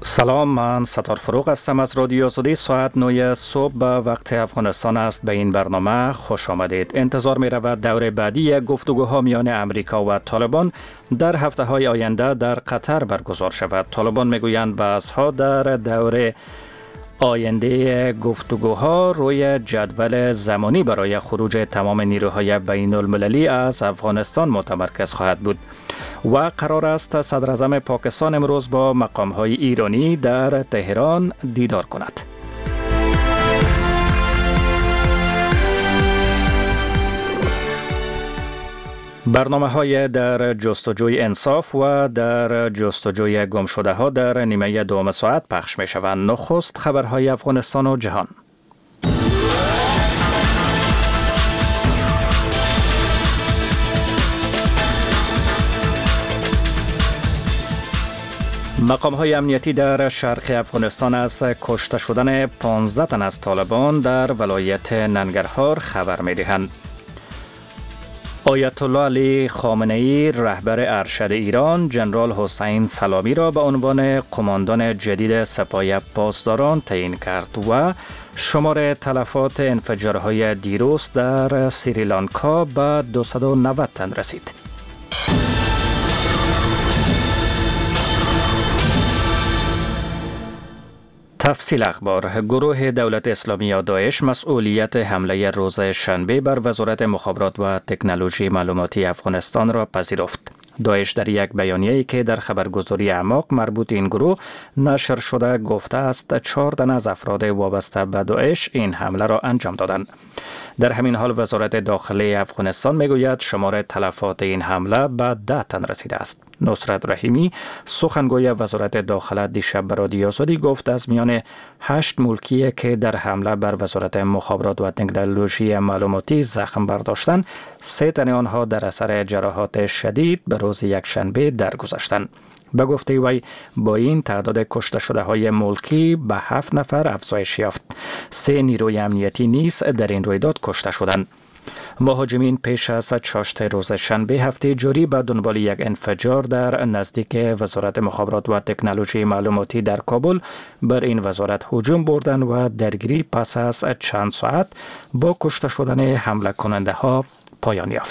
سلام، من ستار فروغ هستم از رادیو آزادی. ساعت 9 صبح به وقت افغانستان است. به این برنامه خوش آمدید. انتظار می رود دور بعدی گفتگوها میان امریکا و طالبان در هفته های آینده در قطر برگزار شود. طالبان می گویند بحث‌ها در دور آینده گفتگوها روی جدول زمانی برای خروج تمام نیروهای بین المللی از افغانستان متمرکز خواهد بود و قرار است صدر اعظم پاکستان امروز با مقام‌های ایرانی در تهران دیدار کند. برنامه‌های در جستجوی انصاف و در جستجوی گمشده‌ها در نیمه دوم ساعت پخش می‌شوند. نخست خبرهای افغانستان و جهان. مقام‌های امنیتی در شرق افغانستان از کشته شدن 15 تن از طالبان در ولایت ننگرهار خبر می‌دهند. آیت الله علی خامنه‌ای رهبر ارشد ایران جنرال حسین سلامی را به عنوان قماندان جدید سپاه پاسداران تعیین کرد و شمار تلفات انفجارهای دیروز در سریلانکا به 290 تن رسید. تفصیل اخبار. گروه دولت اسلامی یا داعش مسئولیت حمله روز شنبه بر وزارت مخابرات و تکنولوژی معلوماتی افغانستان را پذیرفت. داعش در یک بیانیه‌ای که در خبرگزاری اعماق مربوط این گروه نشر شده گفته است 4 تن از افراد وابسته به داعش این حمله را انجام دادند. در همین حال وزارت داخلی افغانستان میگوید شمار تلفات این حمله به 10 تن رسیده است. نصرت رحیمی سخنگوی وزارت داخله دیشب به رادیو آزادی گفت از میان 8 ملکی که در حمله بر وزارت مخابرات و تکنولوژی معلوماتی زخم برداشتند، 3 تن آنها در اثر جراحات شدید به روز یکشنبه درگذشتند. به گفته وی با این تعداد کشته شده های ملکی به 7 نفر افزایش یافت. 3 نیروی امنیتی نیز در این رویداد کشته شدند. مهاجمین پیش از چاشت روز شنبه هفته جاری به دنبال یک انفجار در نزدیک وزارت مخابرات و تکنولوژی معلوماتی در کابل بر این وزارت هجوم بردند و درگیری پس از چند ساعت با کشته شدن حمله کننده ها پایان یافت.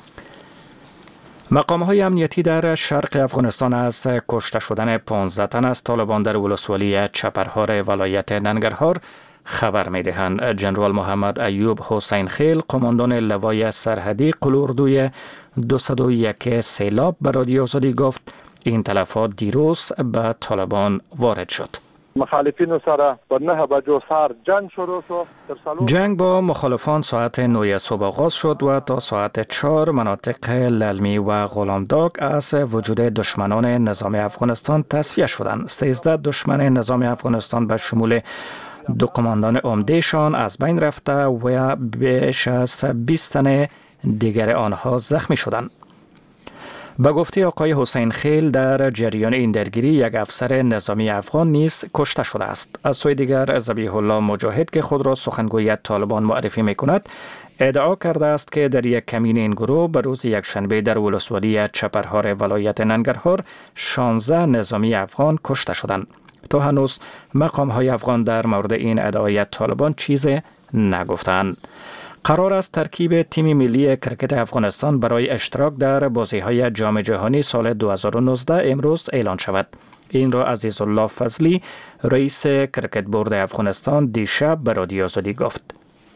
مقام‌های امنیتی در شرق افغانستان از کشته شدن 15 تن از طالبان در ولسوالی چپرهار ولایت ننگرهار خبر می‌دهند. جنرال محمد ایوب حسین خیل قماندان لوای سرحدی قلوردوی 201 سیلاب به رادیو آزادی گفت این تلفات دیروز به طالبان وارد شد. مخالفین سره با 9 بجو سر جنگ شروع شد. جنگ با مخالفان ساعت 9 صبح آغاز شد و تا ساعت 4 مناطق للمی و غلامداغ از وجود دشمنان نظام افغانستان تصفیه شدند. 13 دشمن نظام افغانستان به شمول 2 قماندان عمدهشان از بین رفته و بیش از 20 تن دیگر آنها زخمی شدند. به گفته آقای حسین خیل در جریان این درگیری یک افسر نظامی افغان نیز کشته شده است. از سوی دیگر ذبیح الله مجاهد که خود را سخنگوی طالبان معرفی می کند ادعا کرده است که در یک کمین این گروه به روز یکشنبه در ولسوالی چپرهار ولایت ننگرهار 16 نظامی افغان کشته شدند. تا هنوز مقام‌های افغان در مورد این ادعای طالبان چیزی نگفتند. قرار است ترکیب تیم ملی کرکت افغانستان برای اشتراک در بازی‌های جام جهانی سال 2019 امروز اعلان شود. این را عزیزالله فضلی رئیس کرکت بورد افغانستان دیشب به رادیو آزادی گفت.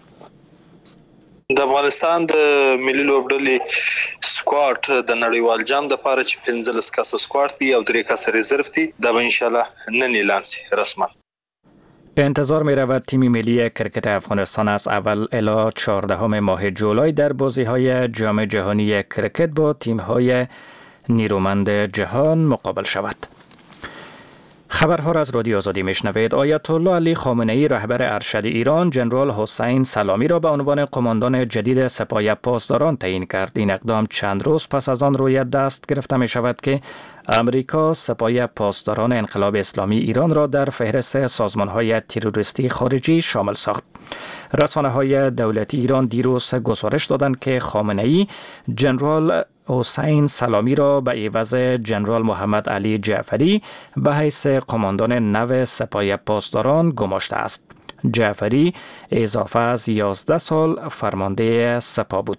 د افغانستان د ملي لوبډلې سکواډ د نړیوال جام د لپاره چې 15 کسه سکواډ دي او 3 کسه رزرو دي دا به ان شاء الله نن اعلان شي رسما. انتظار می رود تیم ملی کرکت افغانستان از اول الی 14 ماه جولای در بازی‌های جام جهانی کرکت با تیم‌های نیرومند جهان مقابل شود. خبرها را از رادیو آزادی میشنوید. آیت الله علی خامنه‌ای رهبر ارشد ایران جنرال حسین سلامی را به عنوان قماندان جدید سپاه پاسداران تعیین کرد. این اقدام چند روز پس از آن روی دست گرفته می شود که امریکا سپاه پاسداران انقلاب اسلامی ایران را در فهرست سازمان‌های تروریستی خارجی شامل ساخت. رسانه‌های دولتی ایران دیروز گزارش دادند که خامنه‌ای جنرال حسین سلامی را به عوض جنرال محمد علی جعفری به حیث قماندان نو سپاه پاسداران گماشته است. جعفری اضافه از 11 سال فرمانده سپاه بود.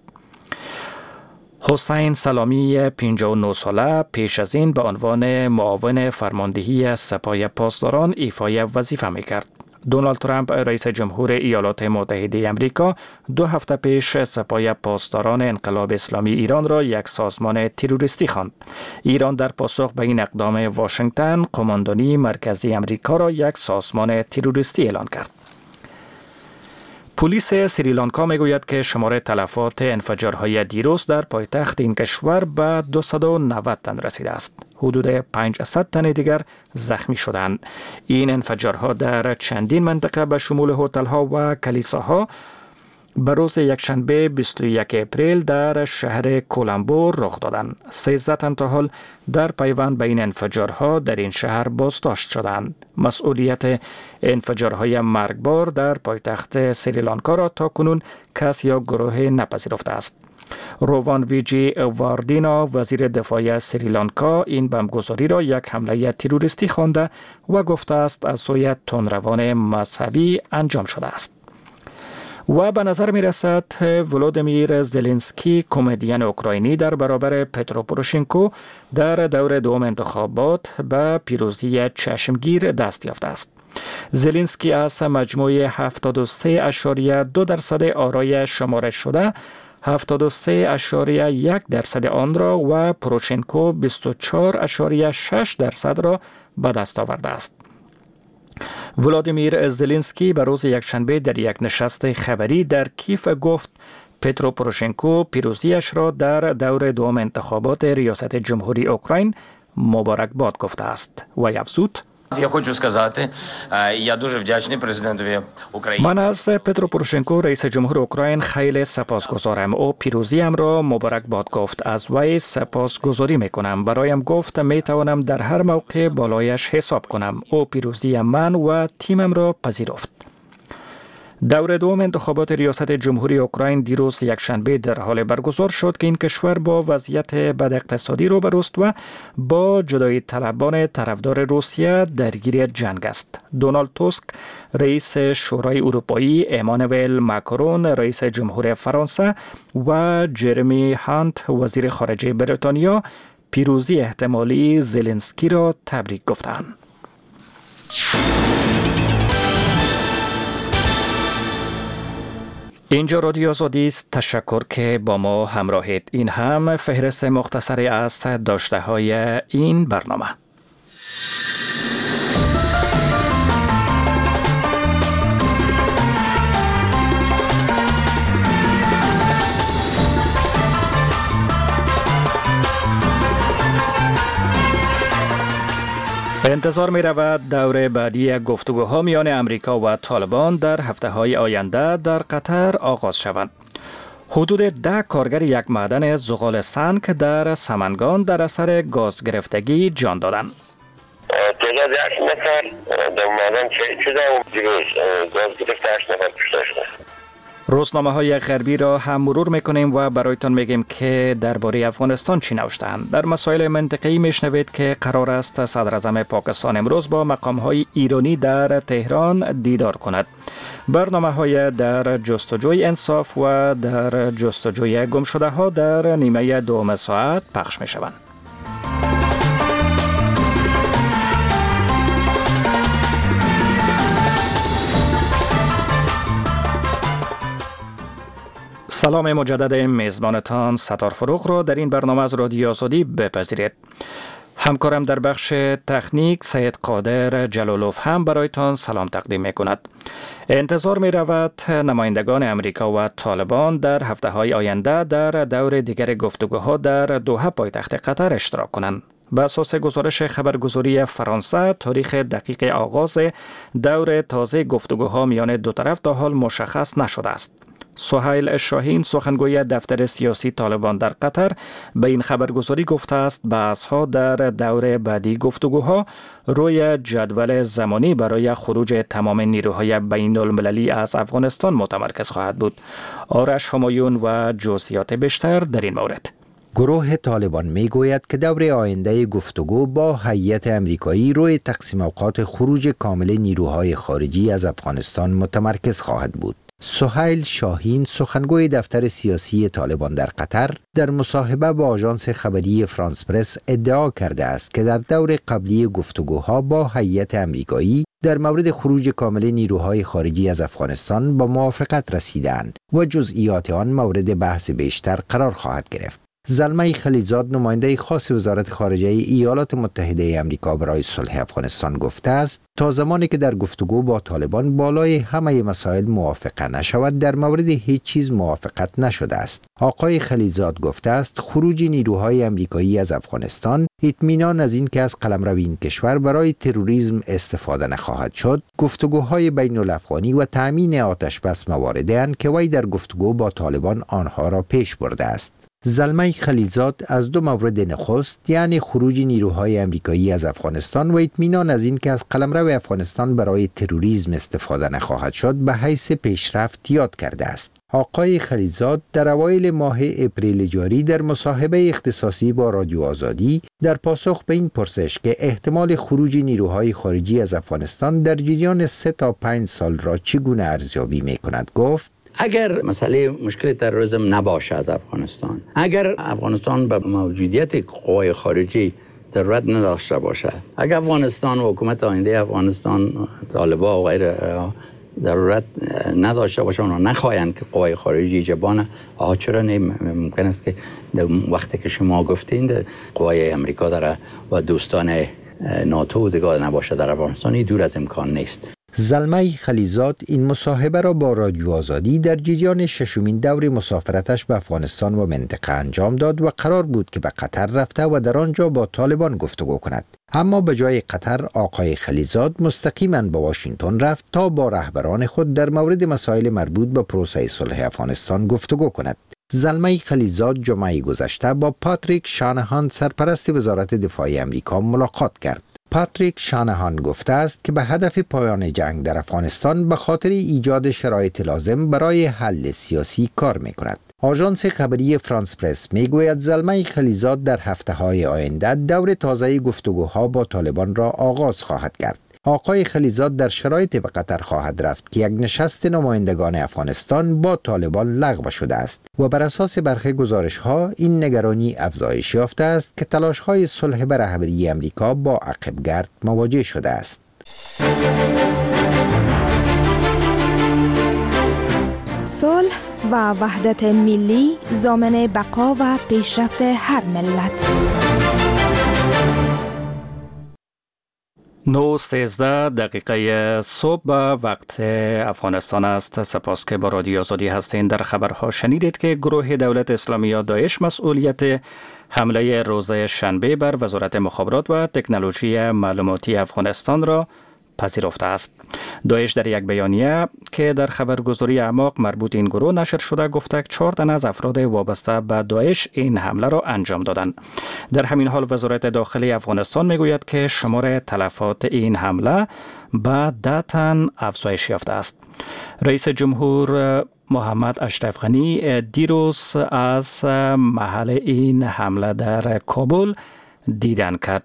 حسین سلامی 59 ساله پیش از این به عنوان معاون فرماندهی سپاه پاسداران ایفای وظیفه می‌کرد. دونالد ترامپ رئیس جمهور ایالات متحده آمریکا 2 هفته پیش سپاه پاسداران انقلاب اسلامی ایران را یک سازمان تروریستی خواند. ایران در پاسخ به این اقدام واشنگتن قماندانی مرکزی آمریکا را یک سازمان تروریستی اعلان کرد. پلیس سریلانکا میگوید که شمار تلفات انفجارهای دیروز در پایتخت این کشور به 290 تن رسیده است. حدود 500 تن دیگر زخمی شدند. این انفجارها در چندین منطقه به شمول هتل‌ها و کلیساها به روز یکشنبه 21 اپریل در شهر کولمبو رخ دادند. 13 تن تا حال در پیوند به این انفجارها در این شهر بازداشت شدند. مسئولیت انفجارهای مرگبار در پایتخت سریلانکا را تا کنون کس یا گروه نپذیرفته است. روان ویجی واردینا وزیر دفاع سریلانکا این بمبگذاری را یک حمله تروریستی خوانده و گفته است از سوی تندروان مذهبی انجام شده است. و به نظر می رسد ولودیمیر زلنسکی کمدین اوکراینی در برابر پترو پوروشنکو در دور دوم انتخابات به پیروزی چشمگیر دست یافته است. زلنسکی از مجموع 73.2% آرای شمارش شده 73.1% آن را و پوروشنکو 24.6% را به دست آورده است. ولادیمیر زلنسکی به روز یکشنبه در یک نشست خبری در کیف گفت پترو پوروشنکو پیروزیش را در دور دوم انتخابات ریاست جمهوری اوکراین مبارکباد گفته است و افزود Я хочу сказати, я дуже вдячний президентові України. من از پترو پوروشنکو رئیس جمهور اوکراین خیلی سپاسگزارم. او پیروزیم را مبارکباد گفت. از وی سپاسگزاری میکنم. برایم گفت میتوانم در هر موقع بالایش حساب کنم. او پیروزی من و تیمم را پذیرفت. دور دوم انتخابات ریاست جمهوری اوکراین دیروز یکشنبه در حال برگزار شد که این کشور با وضعیت بد اقتصادی روبروست و با جدایی طلبان طرفدار روسیه درگیر جنگ است. دونالد توسک رئیس شورای اروپایی، امانوئل ماکرون رئیس جمهور فرانسه و جرمی هانت وزیر خارجه بریتانیا پیروزی احتمالی زلنسکی را تبریک گفتند. اینجا رادیو آزادی است. تشکر که با ما همراهید. این هم فهرست مختصری از داشته های این برنامه. انتظار می رود دور بعدی گفتگوها میان امریکا و طالبان در هفته های آینده در قطر آغاز شود. حدود 10 کارگر یک معدن زغال سنگ در سمنگان در اثر گاز گرفتگی جان دادند. تعداد 8 نفر در معدن شهید شده و دیروز گاز گرفته 8 نفر کشته شده. روزنامه های غربی را هم مرور میکنیم و برایتان میگیم که درباره افغانستان چی نوشتند. در مسائل منطقه‌ای میشنوید که قرار است صدر اعظم پاکستان امروز با مقام های ایرانی در تهران دیدار کند. برنامه های در جستجوی انصاف و در جستجوی گمشده ها در نیمه دوم ساعت پخش میشوند. سلام مجدد میزبانتان ستار فروغ را در این برنامه از رادیو آزادی بپذیرید. همکارم در بخش تکنیک سید قادر جلالوف هم برایتان سلام تقدیم می کند. انتظار می رود نمایندگان امریکا و طالبان در هفته های آینده در دور دیگر گفتگوها در دوحه پایتخت قطر اشتراک کنند. به اساس گزارش خبرگزاری فرانسه تاریخ دقیق آغاز دور تازه گفتگوها میان دو طرف تا حال مشخص نشده است. سهیل شاهین سخنگوی دفتر سیاسی طالبان در قطر به این خبرگزاری گفته است بحث‌ها در دور بعدی گفتگوها روی جدول زمانی برای خروج تمام نیروهای بین المللی از افغانستان متمرکز خواهد بود. آرش همایون و جزئیات بیشتر در این مورد. گروه طالبان می گوید که دور آینده گفتگو با هیئت امریکایی روی تقسیم اوقات خروج کامل نیروهای خارجی از افغانستان متمرکز خواهد بود. سهیل شاهین سخنگوی دفتر سیاسی طالبان در قطر در مصاحبه با آژانس خبری فرانس پرس ادعا کرده است که در دور قبلی گفتگوها با هیئت امریکایی در مورد خروج کامل نیروهای خارجی از افغانستان با موافقت رسیدند و جزئیات آن مورد بحث بیشتر قرار خواهد گرفت. زلمه خلیلزاد نماینده خاص وزارت خارجه ایالات متحده آمریکا برای صلح افغانستان گفته است تا زمانی که در گفتگو با طالبان بالای همه مسائل موافقه نشود در مورد هیچ چیز موافقت نشده است. آقای خلیلزاد گفته است خروج نیروهای آمریکایی از افغانستان اطمینان از این که از قلمرو این کشور برای تروریسم استفاده نخواهد شد، گفتگوهای بین الافغانی و تامین آتش بس مواردند که وی در گفتگو با طالبان آنها را پیش برده است. زلمه خلیلزاد از دو مورد نخست یعنی خروج نیروهای آمریکایی از افغانستان و اطمینان از این که از قلمرو افغانستان برای تروریسم استفاده نخواهد شد به حیث پیشرفت یاد کرده است. آقای خلیلزاد در اوایل ماه اپریل جاری در مصاحبه اختصاصی با رادیو آزادی در پاسخ به این پرسش که احتمال خروج نیروهای خارجی از افغانستان در جریان 3 تا 5 سال را چگونه ارزیابی می‌کند گفت: اگر مسئله مشکل تروریسم نباشه از افغانستان، اگر افغانستان به موجودیت قوای خارجی ضرورت نداشته باشه، اگر افغانستان و حکومت آینده افغانستان طالبان و غیر ضرورت نداشته باشه و نخواهند که قوای خارجی جبانه، چرا ممکن است که در وقتی که شما گفتین قوای امریکا داره و دوستان ناتو دیگه نباشه در افغانستان، دور از امکان نیست. زلمه خلیلزاد این مصاحبه را با رادیو آزادی در جریان ششمین دور مسافرتش به افغانستان و منطقه انجام داد و قرار بود که به قطر رفته و در آنجا با طالبان گفتگو کند. اما به جای قطر آقای خلیلزاد مستقیما به واشنگتن رفت تا با رهبران خود در مورد مسائل مربوط به پروسه صلح افغانستان گفتگو کند. زلمه خلیلزاد جمعه گذشته با پاتریک شانهان سرپرست وزارت دفاع آمریکا ملاقات کرد. پاتریک شانهان گفته است که به هدف پایان جنگ در افغانستان به خاطر ایجاد شرایط لازم برای حل سیاسی کار می‌کند. آژانس خبری فرانس پرس میگوید زلمه خلیلزاد در هفته‌های آینده دور تازه گفتگوها با طالبان را آغاز خواهد کرد. آقای خلیلزاد در شرایط به قطر خواهد رفت که یک نشست نمایندگان افغانستان با طالبان لغو شده است و بر اساس برخی گزارش‌ها این نگرانی افزایش یافته است که تلاش‌های صلح به رهبری آمریکا با عقب‌گرد مواجه شده است. صلح و وحدت ملی ضامن بقا و پیشرفت هر ملت. 9:13 صبح وقت افغانستان است. سپاس که با رادیو آزادی هستین. در خبرها شنیدید که گروه دولت اسلامی داعش مسئولیت حمله روز شنبه بر وزارت مخابرات و تکنولوژی معلوماتی افغانستان را پذیرفته است. داعش در یک بیانیه که در خبرگزاری اعماق مربوط این گروه نشر شده گفته 4 تن از افراد وابسته به داعش این حمله را انجام دادند. در همین حال وزارت داخلی افغانستان میگوید که شمار تلفات این حمله به 10 تن افزایش یافته است. رئیس جمهور محمد اشرف غنی دیروز از محل این حمله در کابل دیدن کرد.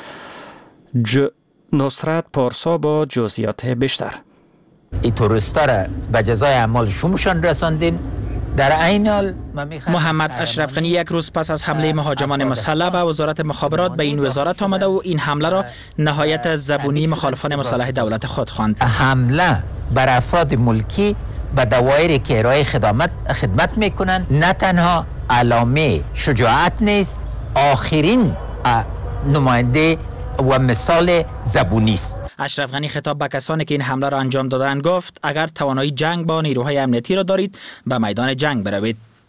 نصرت پارسا با جزئیات بیشتر. این توریستا را به جزای اعمال شومشان رساندین. در عین حال محمد اشرف غنی یک روز پس از حمله مهاجمان مسلح به وزارت مخابرات به این وزارت آمده و این حمله را نهایت زبونی مخالفان مسلح دولت خود خواند. حمله بر افراد ملکی به دوایر که ارائه خدمت میکنند نه تنها علامه شجاعت نیست، آخرین نماینده و مثال زبونی است. اشرف غنی خطاب به کسانی که این حمله را انجام دادند گفت اگر توانایی جنگ با نیروهای امنیتی را دارید به میدان جنگ بروید.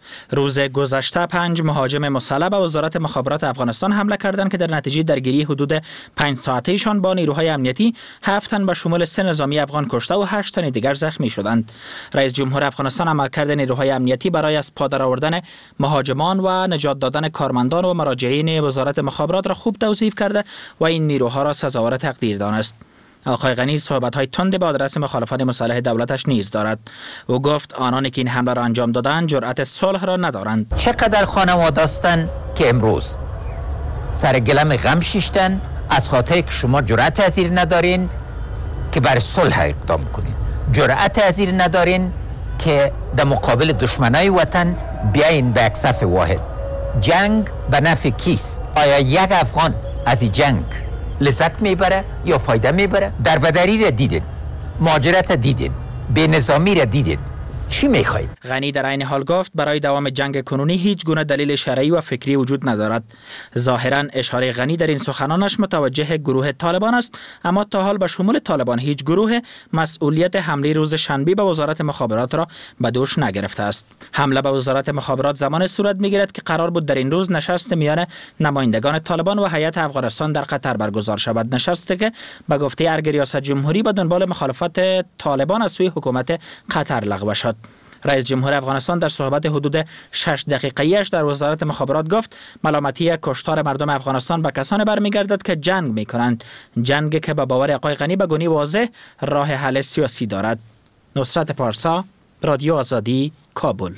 روز گذشته 5 مهاجم مسلح به وزارت مخابرات افغانستان حمله کردند که در نتیجه درگیری حدود 5 ساعته‌شان با نیروهای امنیتی 7 تن به شمول 3 نظامی افغان کشته و 8 تن دیگر زخمی شدند. رئیس جمهور افغانستان عملکرد نیروهای امنیتی برای از پا درآوردن مهاجمان و نجات دادن کارمندان و مراجعین وزارت مخابرات را خوب توصیف کرده و این نیروها را سزاوار تقدیر دانست. آقای غنی صحبت‌های تند به آدرس مخالفان مسلح دولتش نیز دارد. او گفت آنانی که این حمله را انجام دادند جرأت صلح را ندارند. چقدر خانواده هستند که امروز سر گلم غم شیشتن از خاطر که شما جرأت پذیر ندارین که بر صلح اقدام کنین، جرأت پذیر ندارین که در مقابل دشمنای وطن بیاین به یک صف واحد. جنگ به نفع کیست؟ آیا یک افغان از این جنگ لذت میبره یا فایده میبره؟ در بدری را دیدین، مهاجرت دیدین، به نظامی را دیدین، چی میخواید؟ غنی در عین حال گفت برای دوام جنگ کنونی هیچ گونه دلیل شرعی و فکری وجود ندارد. ظاهرا اشاره غنی در این سخنانش متوجه گروه طالبان است، اما تا حال به شمول طالبان هیچ گروه مسئولیت حمله روز شنبه به وزارت مخابرات را به دوش نگرفته است. حمله به وزارت مخابرات زمان صورت میگیرد که قرار بود در این روز نشست میان نمایندگان طالبان و هیئت افغانستان در قطر برگزار شود، نشستی که به گفته ارگ ریاست جمهوری به دنبال مخالفت طالبان از سوی حکومت قطر لغو شد. رئیس جمهور افغانستان در صحبت حدود 6 دقیقه‌ایش در وزارت مخابرات گفت ملامتی کشتار مردم افغانستان به کسانی برمیگردد که جنگ میکنند، جنگی که به باور آقای غنی به گونی واضح راه حل سیاسی دارد. نصرت پارسا، رادیو آزادی، کابل.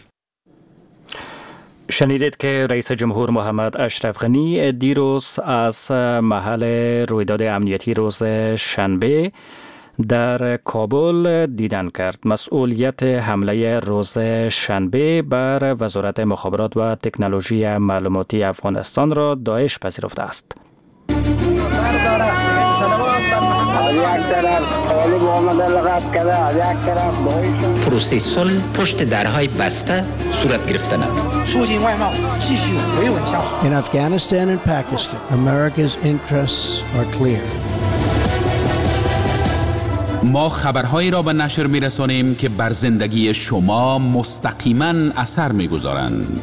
شنیدید که رئیس جمهور محمد اشرف غنی دیروز از محل رویداد امنیتی روز شنبه در کابل دیدن کرد. مسئولیت حمله روز شنبه بر وزارت مخابرات و تکنولوژی معلوماتی افغانستان را داعش پذیرفته است. پروسه صلح پشت درهای بسته صورت گرفتن. In Afghanistan and Pakistan, America's interests are clear. ما خبرهایی را به نشر می‌رسانیم که بر زندگی شما مستقیما اثر می‌گذارند.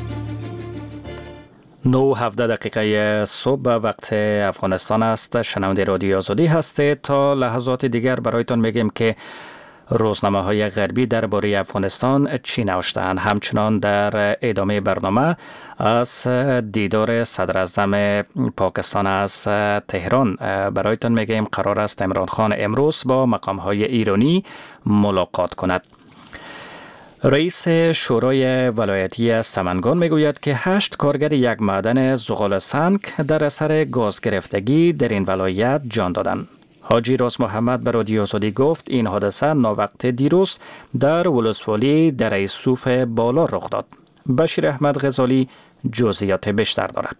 9:17 صبح وقت افغانستان است. شنونده رادیو آزادی هستید. تا لحظات دیگر برایتان میگیم که روزنامه‌های غربی درباره افغانستان چی نوشته‌اند. همچنان در ادامه برنامه از دیدار صدر اعظم پاکستان از تهران برایتان میگیم. قرار است عمران خان امروز با مقام‌های ایرانی ملاقات کند. رئیس شورای ولایتی سمنگان میگوید که 8 کارگر یک معدن زغال سنگ در اثر گاز گرفتگی در این ولایت جان دادند. حاجی راز محمد به رادیو آزادی گفت این حادثه ناوقت دیروز در ولسوالی دره یوسف بالا رخ داد. بشیر احمد غزالی جزئیات بیشتر دارد.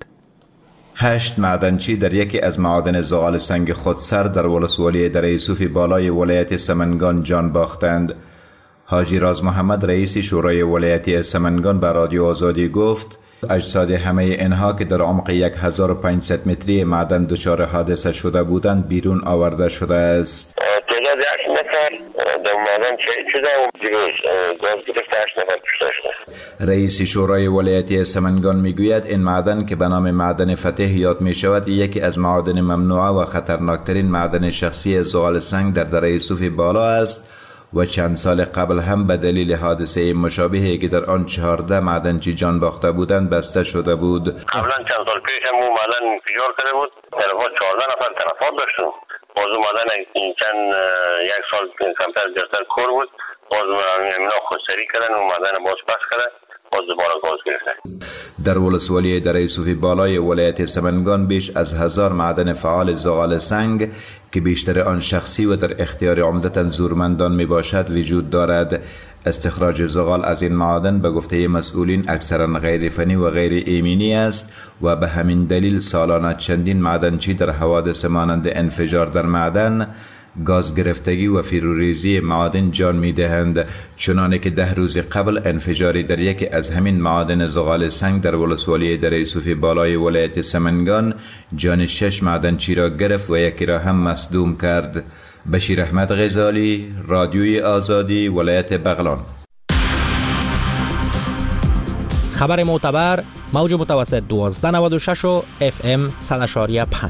8 معدنچی در یکی از معادن زغال سنگ خودسر در ولسوالی دره یوسف بالای ولایت سمنگان جان باختند. حاجی راز محمد رئیس شورای ولایتی سمنگان به رادیو آزادی گفت اجساد همه اینها که در عمق 1500 متری معدن دچار حادثه شده بودند بیرون آورده شده است. تعداد 8 نفر در معدن شهید شده و دیروز گاز گرفته 8 نفر کشته شده. رئیس شورای ولایتی سمنگان میگوید این معدن که به نام معدن فتح یاد می شود یکی از معادن ممنوعه و خطرناکترین معدن شخصی زغال سنگ در دره یوسف بالا است و چند سال قبل هم به دلیل حادثه مشابهی که در آن 14 معدنچی جان باخته بودند بسته شده بود. قبلا چند سال پیش هم اون معدن انفجار کرده بود. در واقع 14 نفر تلفات داشتیم. باز اون معدن چند یک سال کمتر زیادتر کور بود. باز اینا خودسری کردن اون معدن باز پس کردن. باز دوباره گاز گرفتن. در ولسوالی دره یوسف بالای ولایت سمنگان بیش از 1000 معدن فعال زغال سنگ که بیشتر آن شخصی و در اختیار عمدتاً زورمندان می باشد وجود دارد. استخراج زغال از این معادن به گفته مسئولین اکثرا غیر فنی و غیر ایمنی است و به همین دلیل سالانه چندین معدنچی در حوادث مانند انفجار در معدن، گاز گرفتگی و فیروریزی معادن جان می دهند، چنانه که 10 روز قبل انفجاری در یکی از همین معادن زغال سنگ در ولسوالی دره یوسف بالای ولایت سمنگان جان 6 معدنچی را گرفت و یکی را هم مصدوم کرد. بشیر احمد غزالی، رادیوی آزادی، ولایت بغلان. خبر معتبر، موج متوسط 1296 و FM 100.5.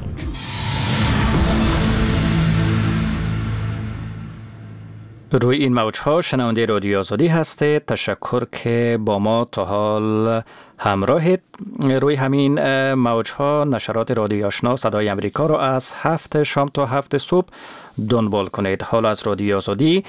روی این موجها شنونده رادیو آزادی هستید. تشکر که با ما تا حال همراهید. روی همین موجها نشرات رادیو آشنا صدای امریکا را از 7 شام تا 7 صبح دنبال کنید. حال از رادیو آزادی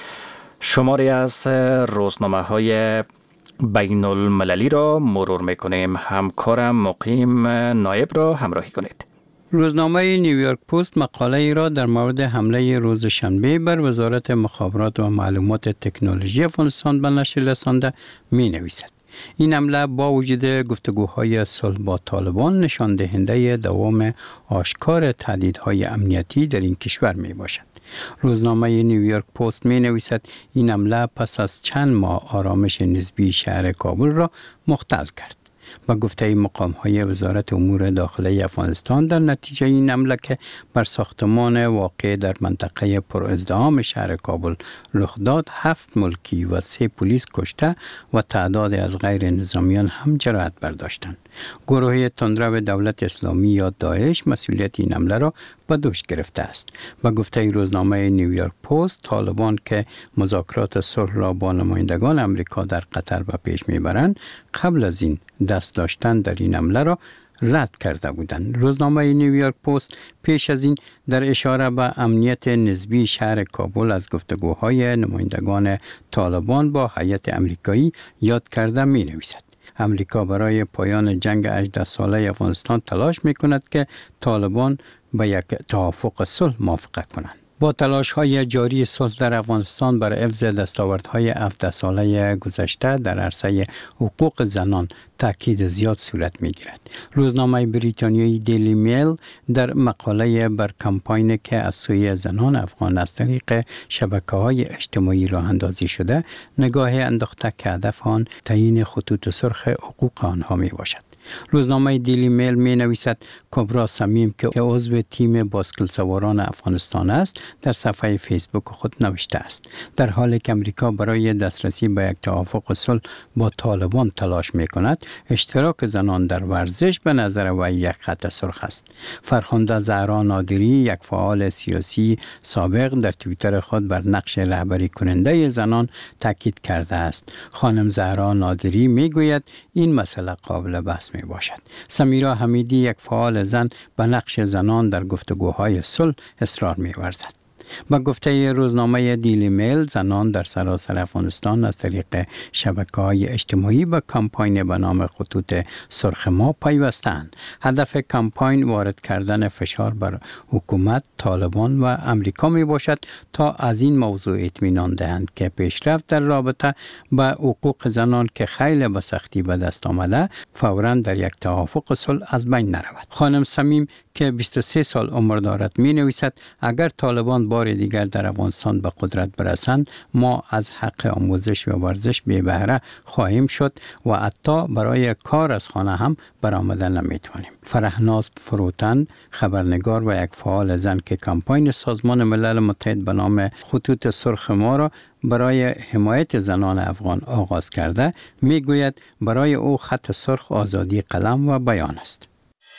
شماری از روزنامه های بین المللی را مرور میکنیم. همکارم مقیم نایب را همراهی کنید. روزنامه نیویورک پست مقاله ای را در مورد حمله روز شنبه بر وزارت مخابرات و معلومات تکنولوژی افغانستان به نشر رسانده می نویسد. این حمله با وجود گفتگوهای صلح با طالبان نشان دهنده دوام آشکار تهدیدهای امنیتی در این کشور می باشد. روزنامه نیویورک پست می نویسد این حمله پس از چند ماه آرامش نسبی شهر کابل را مختل کرد. با گفته مقام‌های وزارت امور داخلی افغانستان در نتیجه این حمله که بر ساختمان واقع در منطقه پرازدحام شهر کابل رخ داد، 7 ملکی و 3 پلیس کشته و تعداد از غیر نظامیان هم جراحت برداشتند. گروه تندرو دولت اسلامی یا داعش مسئولیت این حمله را به دوش گرفته است. با گفته روزنامه نیویورک پست، طالبان که مذاکرات صلح را با نمایندگان امریکا در قطر به پیش میبرند، قبل از این دست داشتن در این حمله را رد کرده بودند. روزنامه نیویورک پست پیش از این در اشاره به امنیت نسبی شهر کابل از گفتگوهای نمایندگان طالبان با هیئت امریکایی یاد کرده می نویسد. امریکا برای پایان جنگ 18 ساله افغانستان تلاش می کند که طالبان به یک توافق صلح موافقت کنند. با تلاش‌های جاری صلح در افغانستان بر حفظ دستاوردهای 17 ساله گذشته در عرصه حقوق زنان تاکید زیاد صورت می‌گیرد. روزنامه بریتانیایی دیلی میل در مقاله بر کمپاینی که از سوی زنان افغان از طریق شبکه‌های اجتماعی راه اندازی شده، نگاه انداخته که هدف آن تعیین خطوط سرخ حقوق آنها میباشد. روزنامه دیلی میل می نویسد کبرا سمیم که عضو تیم باسکل سواران افغانستان است در صفحه فیسبوک خود نوشته است در حالی که امریکا برای دسترسی به یک توافق صلح با طالبان تلاش می کند، اشتراک زنان در ورزش به نظر وی یک خط سرخ است. فرخنده زهرا نادری، یک فعال سیاسی سابق، در توییتر خود بر نقش رهبری کننده زنان تاکید کرده است. خانم زهرا نادری می گوید این مسئله قابل بحث می باشد. سمیرا حمیدی، یک فعال زن، به نقش زنان در گفتگوهای صلح اصرار می ورزد. با گفته روزنامه دیلی میل، زنان در سراسر افغانستان از طریق شبکه‌های اجتماعی به کمپاین به نام خطوط سرخ ما پیوستند. هدف کمپاین وارد کردن فشار بر حکومت، طالبان و امریکا می باشد تا از این موضوع اطمینان دهند که پیشرفت در رابطه با حقوق زنان که خیلی به سختی به دست آمده فوراً در یک توافق صلح از بین نرود. خانم سمیم که 23 سال عمر دارد می نویسد اگر طالبان بار دیگر در افغانستان به قدرت برسند، ما از حق آموزش و ورزش بی بهره خواهیم شد و حتی برای کار از خانه هم برآمده نمی توانیم. فرهناز فروتن، خبرنگار و یک فعال زن که کمپاین سازمان ملل متحد به نام خطوط سرخ ما را برای حمایت زنان افغان آغاز کرده، می گوید برای او خط سرخ آزادی قلم و بیان است.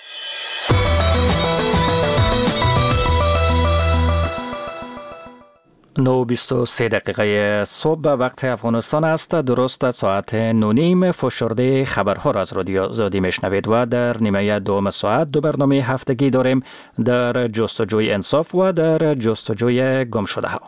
9:23 دقیقه صبح وقت افغانستان است. درست ساعت 9:30 فشرده خبرها را از رادیو آزادی میشنوید و در نیمه دوم ساعت دو برنامه هفتگی داریم، در جستجوی انصاف و در جستجوی گم شده ها.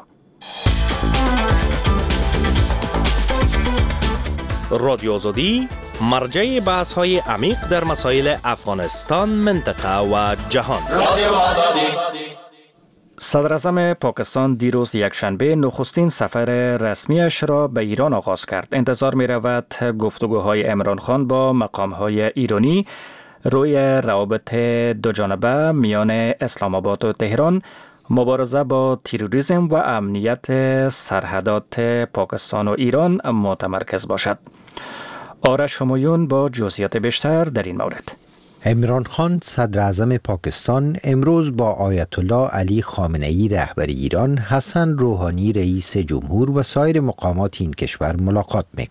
رادیو آزادی مرجع بحث های عمیق در مسائل افغانستان، منطقه و جهان. رادیو آزادی. صدر اعظم پاکستان دیروز یکشنبه نخستین سفر رسمیش را به ایران آغاز کرد. انتظار می رود گفتگوهای عمران خان با مقامهای ایرانی روی روابط دوجانبه میان اسلام آباد و تهران، مبارزه با تروریسم و امنیت سرحدات پاکستان و ایران متمرکز باشد. آرش همایون با جزئیات بیشتر در این مورد. عمران خان صدر اعظم پاکستان امروز با آیت الله علی خامنه ای رهبر ایران، حسن روحانی رئیس جمهور و سایر مقامات این کشور ملاقات می کند.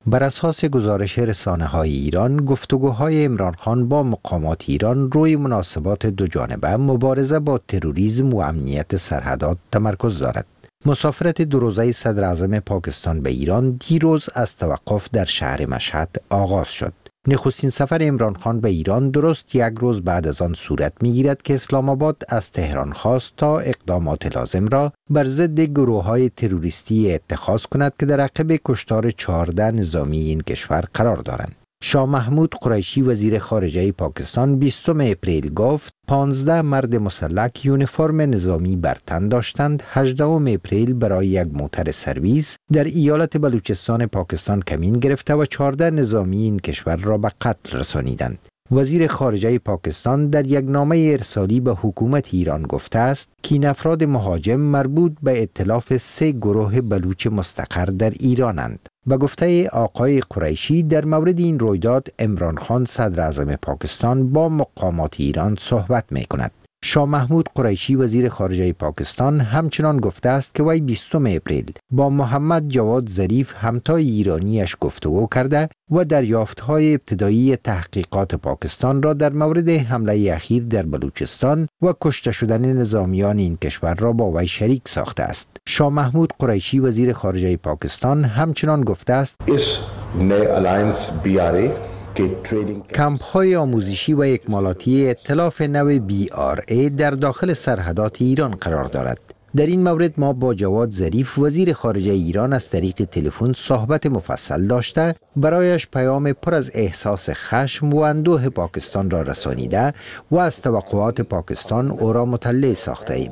بر اساس گزارش رسانه‌های ایران، گفتگوهای عمران خان با مقامات ایران روی مناسبات دو جانبه، مبارزه با تروریسم و امنیت سرحدات تمرکز دارد. مسافرت دو روزه صدر اعظم پاکستان به ایران دیروز از توقف در شهر مشهد آغاز شد. نخستین سفر عمران خان به ایران درست یک روز بعد از آن صورت می‌گیرد که اسلام آباد از تهران خواست تا اقدامات لازم را بر ضد گروه‌های تروریستی اتخاذ کند که در عقب کشتار 14 نظامی این کشور قرار دارند. شاه محمود قریشی وزیر خارجه پاکستان 20 اپریل گفت 15 مرد مسلح یونیفرم نظامی بر تن داشتند 18 اپریل برای یک موتر سرویس در ایالت بلوچستان پاکستان کمین گرفته و 14 نظامی این کشور را به قتل رسانیدند. وزیر خارجه پاکستان در یک نامه ارسالی به حکومت ایران گفته است که این افراد مهاجم مربوط به ائتلاف 3 گروه بلوچ مستقر در ایرانند. به گفته آقای قریشی در مورد این رویداد عمران خان صدر اعظم پاکستان با مقامات ایران صحبت می کند. شاه محمود قریشی وزیر خارجه پاکستان همچنان گفته است که وی 20 اپریل با محمد جواد ظریف همتای ایرانیش گفتگو کرده و دریافت‌های ابتدایی تحقیقات پاکستان را در مورد حمله اخیر در بلوچستان و کشته شدن نظامیان این کشور را با وی شریک ساخته است. شاه محمود قریشی وزیر خارجه پاکستان همچنان گفته است اس نئے الائنس BRA کمپ های آموزشی و اکمالاتی ائتلاف نو BRA در داخل سرحدات ایران قرار دارد. در این مورد ما با جواد ظریف وزیر خارجه ایران از طریق تلفن صحبت مفصل داشته برایش پیام پر از احساس خشم و اندوه پاکستان را رسانیده و از توقعات پاکستان او را مطلع ساخته ایم.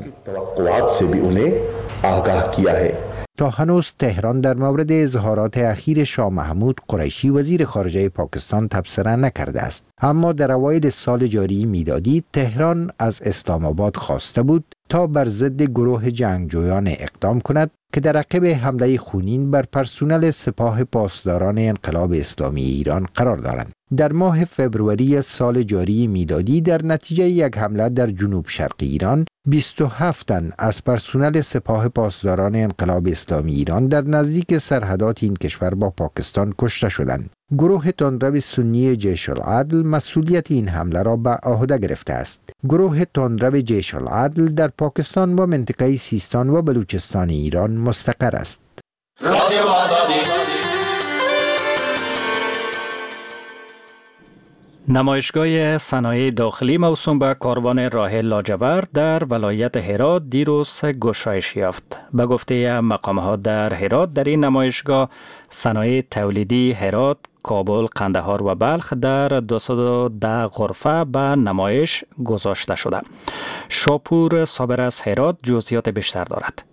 تا هنوز تهران در مورد اظهارات اخیر شاه محمود قریشی وزیر خارجه پاکستان تبصره نکرده است، اما در اوایل سال جاری میلادی تهران از اسلام آباد خواسته بود تا بر ضد گروه جنگجویان اقدام کند که در عقب حمله خونین بر پرسنل سپاه پاسداران انقلاب اسلامی ایران قرار دارند. در ماه فوریه سال جاری میلادی در نتیجه یک حمله در جنوب شرق ایران 27 تن از پرسنل سپاه پاسداران انقلاب اسلامی ایران در نزدیک سرحدات این کشور با پاکستان کشته شدند. گروه تندرو سنی جیش العدل مسئولیت این حمله را به عهده گرفته است. گروه تندرو جیش العدل در پاکستان و منطقه سیستان و بلوچستان ایران مستقر است. نمایشگاه صنایع داخلی موسوم به کاروان راه لاجورد در ولایت هرات دیروز گشایش یافت. به گفته مقامات در هرات در این نمایشگاه صنایع تولیدی هرات، کابل، قندهار و بلخ در 210 غرفه به نمایش گذاشته شده. شاپور صابر از هرات جزئیات بیشتر دارد.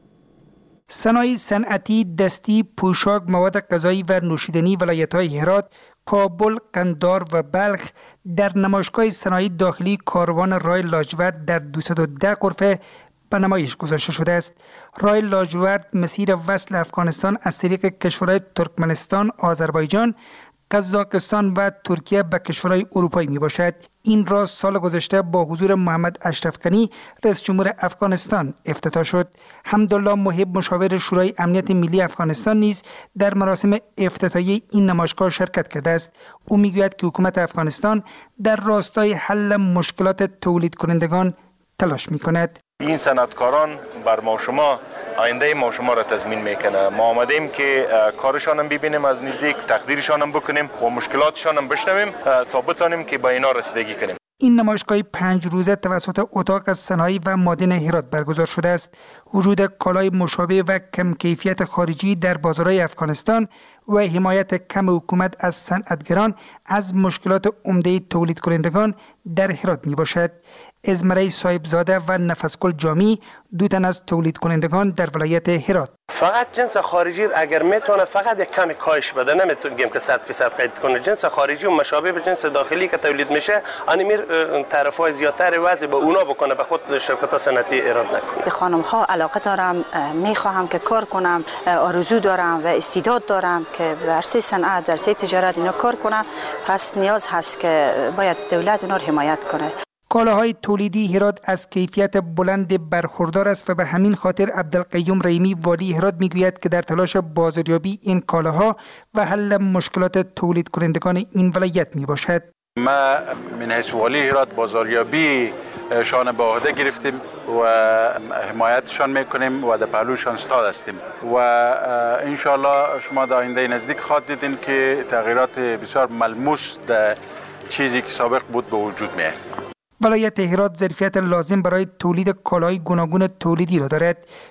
صنایع صنعتی، دستی، پوشاک، مواد غذایی و نوشیدنی ولایت‌های هرات، کابل، قندهار و بلخ در نمایشگاه صنایع داخلی کاروان راه لاجورد در 210 غرفه به نمایش گذاشته شده است. راه لاجورد مسیر وصل افغانستان از طریق کشورهای ترکمنستان، آذربایجان، قزاقستان و ترکیه به کشورهای اروپایی می باشد. این راه سال گذشته با حضور محمد اشرف غنی رئیس جمهور افغانستان افتتاح شد. حمدالله محب مشاور شورای امنیت ملی افغانستان نیز در مراسم افتتاحیه این نمایشگاه شرکت کرده است. او میگوید که حکومت افغانستان در راستای حل مشکلات تولید کنندگان تلاش می کند. این صنعتکاران بر ما شما آینده ما شما را تضمین میکنه. ما آمدیم که کارشان هم ببینیم از نزدیک، تقدیرشان هم بکنیم و مشکلاتشان هم بشنویم تا بتانیم که با اینا رسیدگی کنیم. این نمایشگاه 5 روزه توسط اتاق از صنایع و معادن هرات برگزار شده است. وجود کالای مشابه و کم کیفیت خارجی در بازارهای افغانستان و حمایت کم حکومت از صنعتگران از مشکلات عمده تولید کنندگان در هرات می باشد. ازمره صاحبزاده و نفسگل جامی دو تن از تولید کنندگان در ولایت هرات. فقط جنس خارجی اگر میتونه فقط یک کمی کاهش بده، نمیتونیم که 100% قید کنه. جنس خارجی و مشابه به جنس داخلی که تولید میشه انمیر تعرفه‌های زیادتر وضع به اونا بکنه، به خود شرکت‌ها صنعتی ایراد نکنه. خانم‌ها علاقه دارم، میخواهم که کار کنم، آرزو دارم و استعداد دارم که در عرصه صنعت، در عرصه تجارت اینا کار کنم. پس نیاز هست که باید دولت اونا رو حمایت کنه. کالاهای تولیدی هرات از کیفیت بلند برخوردار است و به همین خاطر عبدالقیوم رحیمی والی هرات میگوید که در تلاش بازاریابی این کالاها و حل مشکلات تولید کنندگان این ولایت می باشد. ما من حیث والی هرات بازاریابی شان به عهده گرفتیم و حمایتشان میکنیم و در پهلوشان استاد هستیم و انشالله شما در آینده نزدیک خواهد دیدین که تغییرات بسیار ملموس در چیزی که سابق بود به وجود میاد. ولایت هرات ظرفیت لازم برای تولید کالاهای گوناگون تولیدی را دارد.